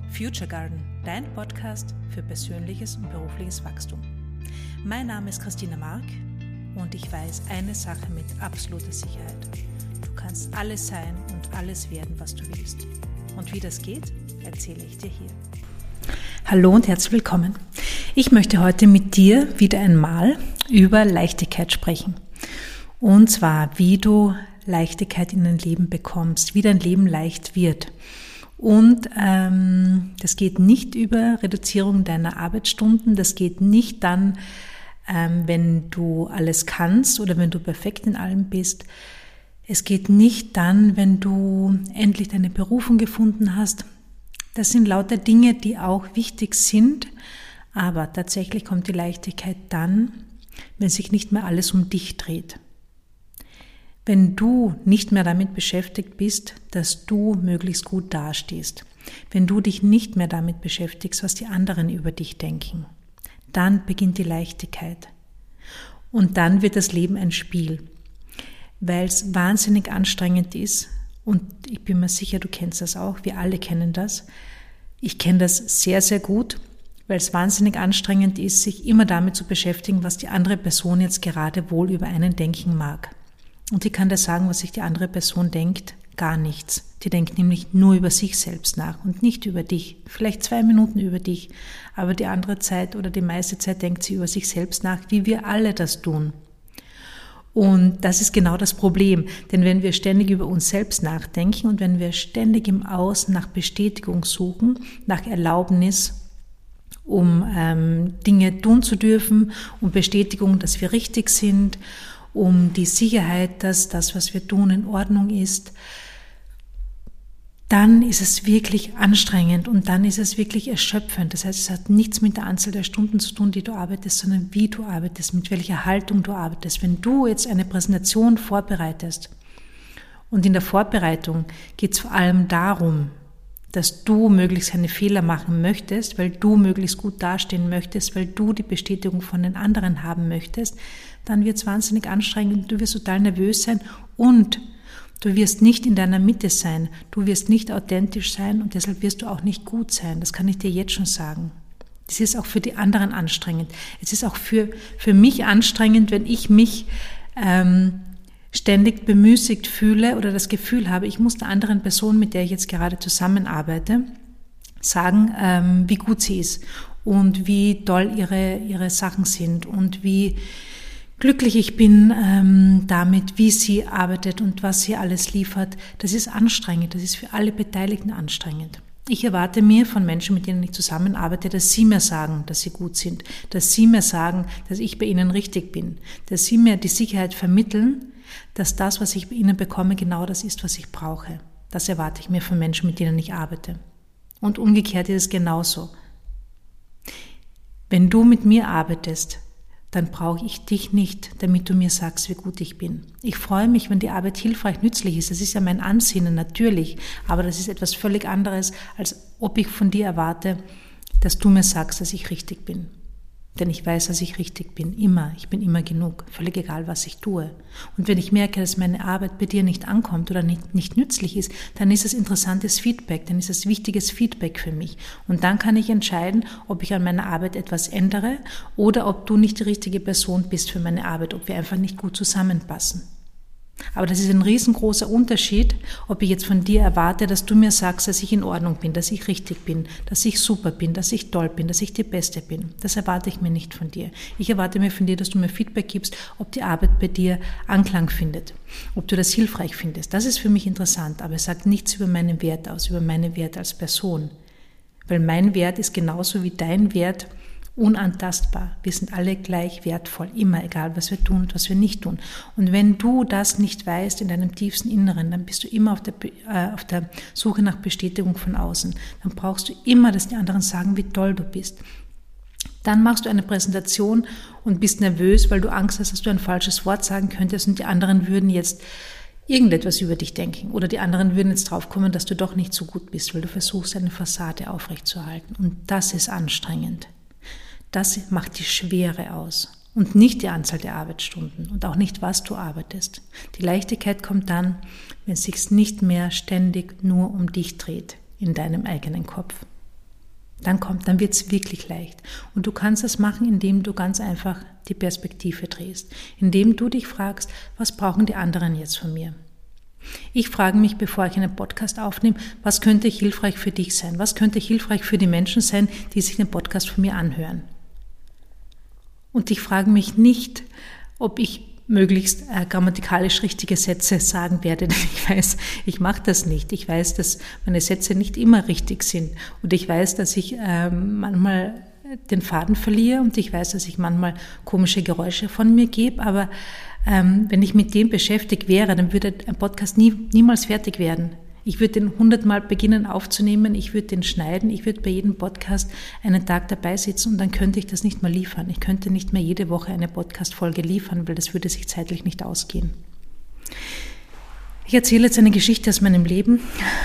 Future Garden, dein Podcast für persönliches und berufliches Wachstum. Mein Name ist Christina Mark und ich weiß eine Sache mit absoluter Sicherheit. Du kannst alles sein und alles werden, was du willst. Und wie das geht, erzähle ich dir hier. Hallo und herzlich willkommen. Ich möchte heute mit dir wieder einmal über Leichtigkeit sprechen. Und zwar, wie du Leichtigkeit in dein Leben bekommst, wie dein Leben leicht wird. Und das geht nicht über Reduzierung deiner Arbeitsstunden, das geht nicht dann, wenn du alles kannst oder wenn du perfekt in allem bist. Es geht nicht dann, wenn du endlich deine Berufung gefunden hast. Das sind lauter Dinge, die auch wichtig sind, aber tatsächlich kommt die Leichtigkeit dann, wenn sich nicht mehr alles um dich dreht. Wenn du nicht mehr damit beschäftigt bist, dass du möglichst gut dastehst, wenn du dich nicht mehr damit beschäftigst, was die anderen über dich denken, dann beginnt die Leichtigkeit. Und dann wird das Leben ein Spiel, weil es wahnsinnig anstrengend ist. Und ich bin mir sicher, du kennst das auch, wir alle kennen das. Ich kenne das sehr, sehr gut, weil es wahnsinnig anstrengend ist, sich immer damit zu beschäftigen, was die andere Person jetzt gerade wohl über einen denken mag. Und ich kann dir sagen, was sich die andere Person denkt, gar nichts. Die denkt nämlich nur über sich selbst nach und nicht über dich. Vielleicht 2 Minuten über dich, aber die andere Zeit oder die meiste Zeit denkt sie über sich selbst nach, wie wir alle das tun. Und das ist genau das Problem, denn wenn wir ständig über uns selbst nachdenken und wenn wir ständig im Außen nach Bestätigung suchen, nach Erlaubnis, um Dinge tun zu dürfen, um Bestätigung, dass wir richtig sind, um die Sicherheit, dass das, was wir tun, in Ordnung ist, dann ist es wirklich anstrengend und dann ist es wirklich erschöpfend. Das heißt, es hat nichts mit der Anzahl der Stunden zu tun, die du arbeitest, sondern wie du arbeitest, mit welcher Haltung du arbeitest. Wenn du jetzt eine Präsentation vorbereitest und in der Vorbereitung geht es vor allem darum, dass du möglichst keine Fehler machen möchtest, weil du möglichst gut dastehen möchtest, weil du die Bestätigung von den anderen haben möchtest, dann wird es wahnsinnig anstrengend, du wirst total nervös sein und du wirst nicht in deiner Mitte sein, du wirst nicht authentisch sein und deshalb wirst du auch nicht gut sein, das kann ich dir jetzt schon sagen. Das ist auch für die anderen anstrengend. Es ist auch für mich anstrengend, wenn ich mich ständig bemüßigt fühle oder das Gefühl habe, ich muss der anderen Person, mit der ich jetzt gerade zusammenarbeite, sagen, wie gut sie ist und wie toll ihre Sachen sind und wie glücklich ich bin damit, wie sie arbeitet und was sie alles liefert. Das ist anstrengend, das ist für alle Beteiligten anstrengend. Ich erwarte mir von Menschen, mit denen ich zusammenarbeite, dass sie mir sagen, dass sie gut sind, dass sie mir sagen, dass ich bei ihnen richtig bin, dass sie mir die Sicherheit vermitteln, dass das, was ich bei ihnen bekomme, genau das ist, was ich brauche. Das erwarte ich mir von Menschen, mit denen ich arbeite. Und umgekehrt ist es genauso. Wenn du mit mir arbeitest, dann brauche ich dich nicht, damit du mir sagst, wie gut ich bin. Ich freue mich, wenn die Arbeit hilfreich, nützlich ist. Das ist ja mein Ansinnen, natürlich. Aber das ist etwas völlig anderes, als ob ich von dir erwarte, dass du mir sagst, dass ich richtig bin. Denn ich weiß, dass ich richtig bin, immer. Ich bin immer genug, völlig egal, was ich tue. Und wenn ich merke, dass meine Arbeit bei dir nicht ankommt oder nicht nützlich ist, dann ist es interessantes Feedback, dann ist es wichtiges Feedback für mich. Und dann kann ich entscheiden, ob ich an meiner Arbeit etwas ändere oder ob du nicht die richtige Person bist für meine Arbeit, ob wir einfach nicht gut zusammenpassen. Aber das ist ein riesengroßer Unterschied, ob ich jetzt von dir erwarte, dass du mir sagst, dass ich in Ordnung bin, dass ich richtig bin, dass ich super bin, dass ich toll bin, dass ich die Beste bin. Das erwarte ich mir nicht von dir. Ich erwarte mir von dir, dass du mir Feedback gibst, ob die Arbeit bei dir Anklang findet, ob du das hilfreich findest. Das ist für mich interessant, aber es sagt nichts über meinen Wert aus, über meinen Wert als Person. Weil mein Wert ist genauso wie dein Wert unantastbar. Wir sind alle gleich wertvoll, immer, egal was wir tun und was wir nicht tun. Und wenn du das nicht weißt in deinem tiefsten Inneren, dann bist du immer auf der Suche nach Bestätigung von außen. Dann brauchst du immer, dass die anderen sagen, wie toll du bist. Dann machst du eine Präsentation und bist nervös, weil du Angst hast, dass du ein falsches Wort sagen könntest und die anderen würden jetzt irgendetwas über dich denken oder die anderen würden jetzt draufkommen, dass du doch nicht so gut bist, weil du versuchst, eine Fassade aufrechtzuerhalten. Und das ist anstrengend. Das macht die Schwere aus und nicht die Anzahl der Arbeitsstunden und auch nicht, was du arbeitest. Die Leichtigkeit kommt dann, wenn es sich nicht mehr ständig nur um dich dreht in deinem eigenen Kopf. dann wird es wirklich leicht. Und du kannst das machen, indem du ganz einfach die Perspektive drehst, indem du dich fragst, was brauchen die anderen jetzt von mir? Ich frage mich, bevor ich einen Podcast aufnehme, was könnte hilfreich für dich sein? Was könnte hilfreich für die Menschen sein, die sich den Podcast von mir anhören? Und ich frage mich nicht, ob ich möglichst grammatikalisch richtige Sätze sagen werde, denn ich weiß, ich mache das nicht. Ich weiß, dass meine Sätze nicht immer richtig sind und ich weiß, dass ich manchmal den Faden verliere und ich weiß, dass ich manchmal komische Geräusche von mir gebe, aber wenn ich mit dem beschäftigt wäre, dann würde ein Podcast niemals fertig werden. Ich würde den 100-mal beginnen aufzunehmen, ich würde den schneiden, ich würde bei jedem Podcast einen Tag dabei sitzen und dann könnte ich das nicht mehr liefern. Ich könnte nicht mehr jede Woche eine Podcast-Folge liefern, weil das würde sich zeitlich nicht ausgehen. Ich erzähle jetzt eine Geschichte aus meinem Leben,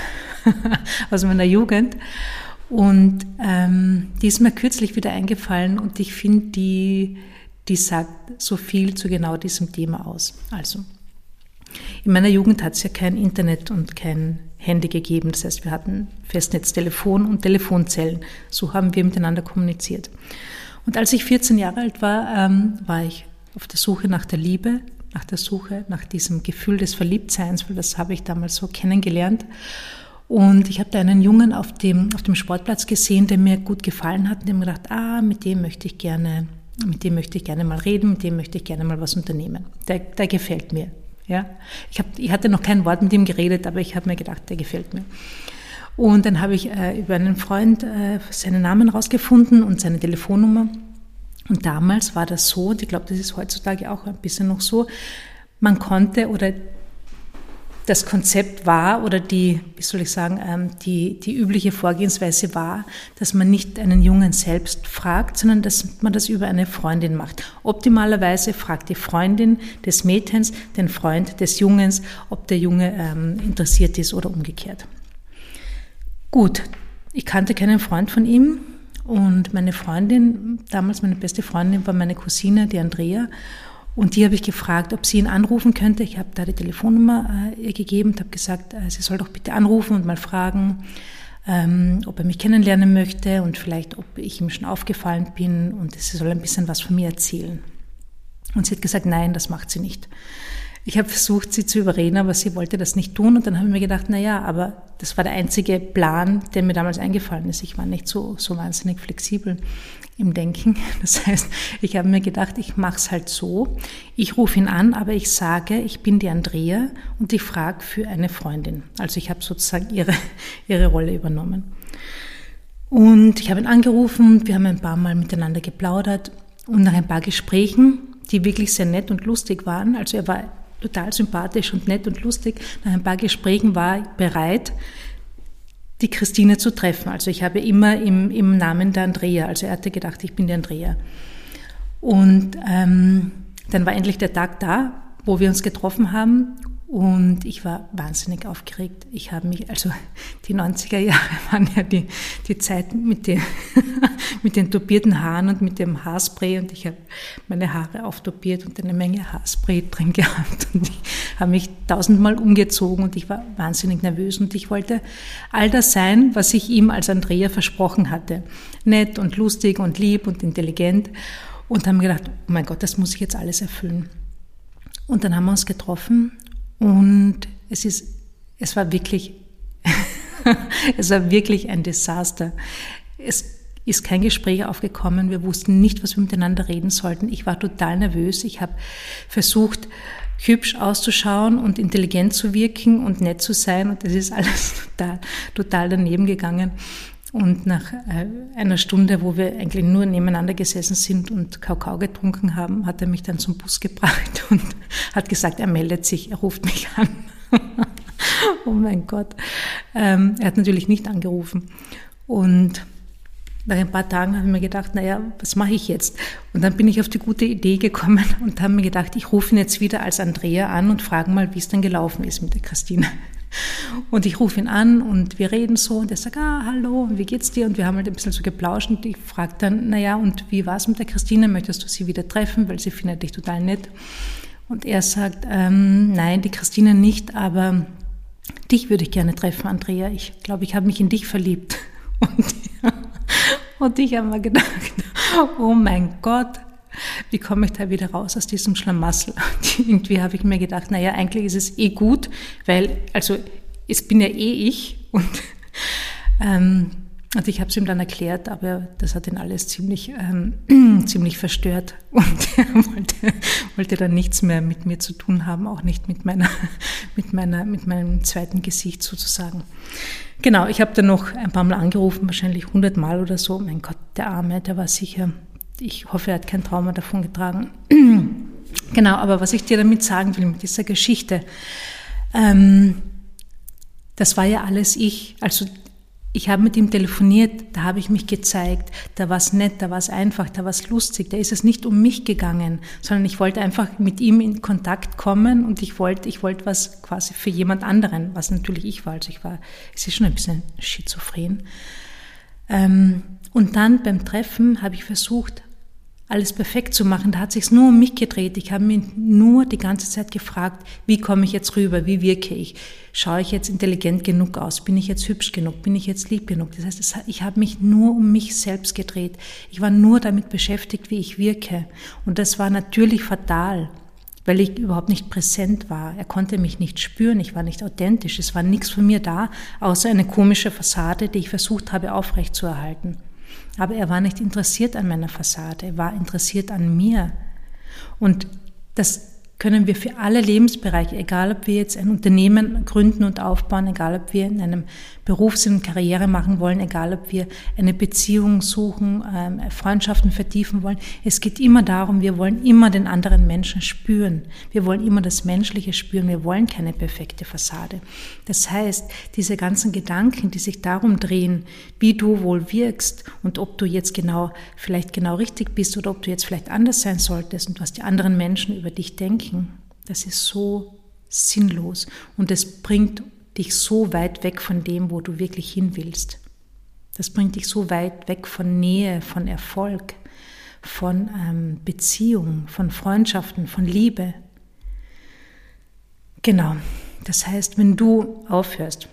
aus meiner Jugend und die ist mir kürzlich wieder eingefallen und ich finde, die sagt so viel zu genau diesem Thema aus. Also, in meiner Jugend hat es ja kein Internet und kein Handy gegeben. Das heißt, wir hatten Festnetztelefon und Telefonzellen. So haben wir miteinander kommuniziert. Und als ich 14 Jahre alt war, war ich auf der Suche nach der Liebe, nach diesem Gefühl des Verliebtseins, weil das habe ich damals so kennengelernt. Und ich habe da einen Jungen auf dem Sportplatz gesehen, der mir gut gefallen hat und dem gedacht, mit dem möchte ich gerne mal reden, mit dem möchte ich gerne mal was unternehmen. Der gefällt mir. Ja, ich hatte noch kein Wort mit ihm geredet, aber ich habe mir gedacht, der gefällt mir. Und dann habe ich über einen Freund seinen Namen rausgefunden und seine Telefonnummer. Und damals war das so, und ich glaube, das ist heutzutage auch ein bisschen noch so, man konnte oder das Konzept war oder die übliche Vorgehensweise war, dass man nicht einen Jungen selbst fragt, sondern dass man das über eine Freundin macht. Optimalerweise fragt die Freundin des Mädchens den Freund des Jungens, ob der Junge interessiert ist oder umgekehrt. Gut, ich kannte keinen Freund von ihm und meine Freundin, damals meine beste Freundin, war meine Cousine, die Andrea. Und die habe ich gefragt, ob sie ihn anrufen könnte. Ich habe da die Telefonnummer ihr gegeben und habe gesagt, sie soll doch bitte anrufen und mal fragen, ob er mich kennenlernen möchte und vielleicht, ob ich ihm schon aufgefallen bin und sie soll ein bisschen was von mir erzählen. Und sie hat gesagt, nein, das macht sie nicht. Ich habe versucht, sie zu überreden, aber sie wollte das nicht tun. Und dann habe ich mir gedacht, aber das war der einzige Plan, der mir damals eingefallen ist. Ich war nicht so wahnsinnig flexibel im Denken. Das heißt, ich habe mir gedacht, ich mache es halt so. Ich rufe ihn an, aber ich sage, ich bin die Andrea und ich frage für eine Freundin. Also ich habe sozusagen ihre Rolle übernommen. Und ich habe ihn angerufen, wir haben ein paar Mal miteinander geplaudert und nach ein paar Gesprächen, die wirklich sehr nett und lustig waren, also er war total sympathisch und nett und lustig. Nach ein paar Gesprächen war ich bereit, die Christine zu treffen. Also ich habe immer im Namen der Andrea, also er hatte gedacht, ich bin die Andrea. Und dann war endlich der Tag da, wo wir uns getroffen haben und ich war wahnsinnig aufgeregt. Ich habe mich, also die 90er Jahre waren ja die Zeit mit den tupierten Haaren und mit dem Haarspray und ich habe meine Haare auftopiert und eine Menge Haarspray drin gehabt und ich habe mich 1000-mal umgezogen und ich war wahnsinnig nervös und ich wollte all das sein, was ich ihm als Andrea versprochen hatte. Nett und lustig und lieb und intelligent und haben gedacht, oh mein Gott, das muss ich jetzt alles erfüllen. Und dann haben wir uns getroffen und es war wirklich ein Desaster. Es ist kein Gespräch aufgekommen. Wir wussten nicht, was wir miteinander reden sollten. Ich war total nervös. Ich habe versucht, hübsch auszuschauen und intelligent zu wirken und nett zu sein. Und das ist alles total daneben gegangen. Und nach einer Stunde, wo wir eigentlich nur nebeneinander gesessen sind und Kakao getrunken haben, hat er mich dann zum Bus gebracht und hat gesagt, er meldet sich, er ruft mich an. Oh mein Gott. Er hat natürlich nicht angerufen. Und nach ein paar Tagen habe ich mir gedacht, was mache ich jetzt? Und dann bin ich auf die gute Idee gekommen und habe mir gedacht, ich rufe ihn jetzt wieder als Andrea an und frage mal, wie es dann gelaufen ist mit der Christine. Und ich rufe ihn an und wir reden so und er sagt, hallo, wie geht's dir? Und wir haben halt ein bisschen so geplauscht und ich frage dann, und wie war es mit der Christine? Möchtest du sie wieder treffen? Weil sie findet dich total nett. Und er sagt, nein, die Christine nicht, aber dich würde ich gerne treffen, Andrea. Ich glaube, ich habe mich in dich verliebt. Und ich habe mir gedacht, oh mein Gott, wie komme ich da wieder raus aus diesem Schlamassel? Und irgendwie habe ich mir gedacht, naja, eigentlich ist es gut, weil, also es bin ja ich und ich habe es ihm dann erklärt, aber das hat ihn alles ziemlich verstört und er wollte dann nichts mehr mit mir zu tun haben, auch nicht mit meinem zweiten Gesicht sozusagen. Genau, ich habe dann noch ein paar Mal angerufen, wahrscheinlich 100 Mal oder so. Mein Gott, der Arme, der war sicher, ich hoffe, er hat kein Trauma davon getragen. Genau, aber was ich dir damit sagen will mit dieser Geschichte, das war ja alles ich, also ich habe mit ihm telefoniert, da habe ich mich gezeigt, da war es nett, da war es einfach, da war es lustig, da ist es nicht um mich gegangen, sondern ich wollte einfach mit ihm in Kontakt kommen und ich wollte was quasi für jemand anderen, was natürlich ich war, also es ist schon ein bisschen schizophren. Und dann beim Treffen habe ich versucht, alles perfekt zu machen, da hat sich's nur um mich gedreht. Ich habe mich nur die ganze Zeit gefragt, wie komme ich jetzt rüber, wie wirke ich? Schaue ich jetzt intelligent genug aus? Bin ich jetzt hübsch genug? Bin ich jetzt lieb genug? Das heißt, ich habe mich nur um mich selbst gedreht. Ich war nur damit beschäftigt, wie ich wirke. Und das war natürlich fatal, weil ich überhaupt nicht präsent war. Er konnte mich nicht spüren, ich war nicht authentisch. Es war nichts von mir da, außer eine komische Fassade, die ich versucht habe aufrechtzuerhalten. Aber er war nicht interessiert an meiner Fassade, er war interessiert an mir. Und das können wir für alle Lebensbereiche, egal ob wir jetzt ein Unternehmen gründen und aufbauen, egal ob wir in einem Beruf sind und Karriere machen wollen, egal ob wir eine Beziehung suchen, Freundschaften vertiefen wollen. Es geht immer darum, wir wollen immer den anderen Menschen spüren. Wir wollen immer das Menschliche spüren. Wir wollen keine perfekte Fassade. Das heißt, diese ganzen Gedanken, die sich darum drehen, wie du wohl wirkst und ob du jetzt vielleicht genau richtig bist oder ob du jetzt vielleicht anders sein solltest und was die anderen Menschen über dich denken, das ist so sinnlos und es bringt dich so weit weg von dem, wo du wirklich hin willst. Das bringt dich so weit weg von Nähe, von Erfolg, von Beziehung, von Freundschaften, von Liebe. Genau, das heißt, wenn du aufhörst,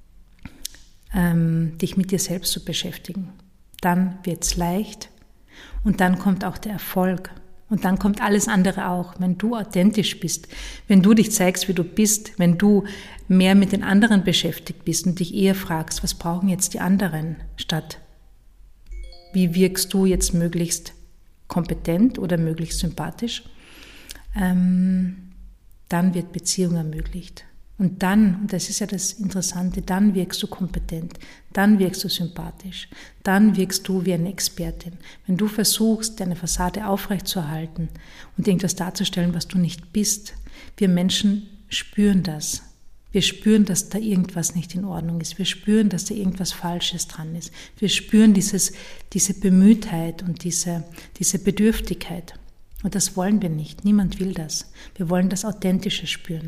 dich mit dir selbst zu beschäftigen, dann wird es leicht und dann kommt auch der Erfolg. Und dann kommt alles andere auch, wenn du authentisch bist, wenn du dich zeigst, wie du bist, wenn du mehr mit den anderen beschäftigt bist und dich eher fragst, was brauchen jetzt die anderen, statt wie wirkst du jetzt möglichst kompetent oder möglichst sympathisch, dann wird Beziehung ermöglicht. Und dann, und das ist ja das Interessante, dann wirkst du kompetent, dann wirkst du sympathisch, dann wirkst du wie eine Expertin. Wenn du versuchst, deine Fassade aufrechtzuerhalten und irgendwas darzustellen, was du nicht bist, wir Menschen spüren das. Wir spüren, dass da irgendwas nicht in Ordnung ist. Wir spüren, dass da irgendwas Falsches dran ist. Wir spüren diese Bemühtheit und diese Bedürftigkeit. Und das wollen wir nicht. Niemand will das. Wir wollen das Authentische spüren.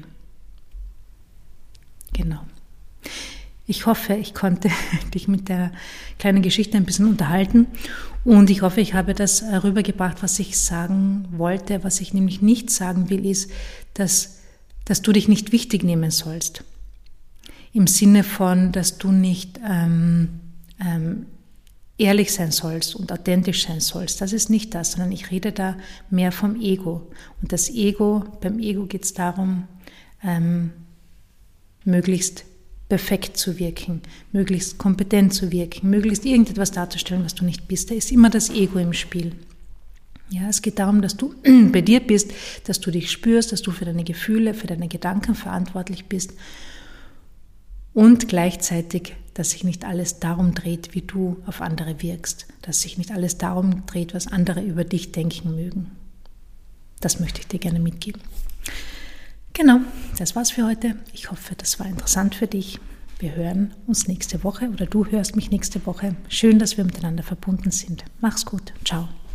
Genau. Ich hoffe, ich konnte dich mit der kleinen Geschichte ein bisschen unterhalten und ich hoffe, ich habe das rübergebracht, was ich sagen wollte. Was ich nämlich nicht sagen will, ist, dass du dich nicht wichtig nehmen sollst. Im Sinne von, dass du nicht ehrlich sein sollst und authentisch sein sollst. Das ist nicht das, sondern ich rede da mehr vom Ego. Und beim Ego geht es darum, möglichst perfekt zu wirken, möglichst kompetent zu wirken, möglichst irgendetwas darzustellen, was du nicht bist. Da ist immer das Ego im Spiel. Ja, es geht darum, dass du bei dir bist, dass du dich spürst, dass du für deine Gefühle, für deine Gedanken verantwortlich bist und gleichzeitig, dass sich nicht alles darum dreht, wie du auf andere wirkst, dass sich nicht alles darum dreht, was andere über dich denken mögen. Das möchte ich dir gerne mitgeben. Genau, das war's für heute. Ich hoffe, das war interessant für dich. Wir hören uns nächste Woche oder du hörst mich nächste Woche. Schön, dass wir miteinander verbunden sind. Mach's gut. Ciao.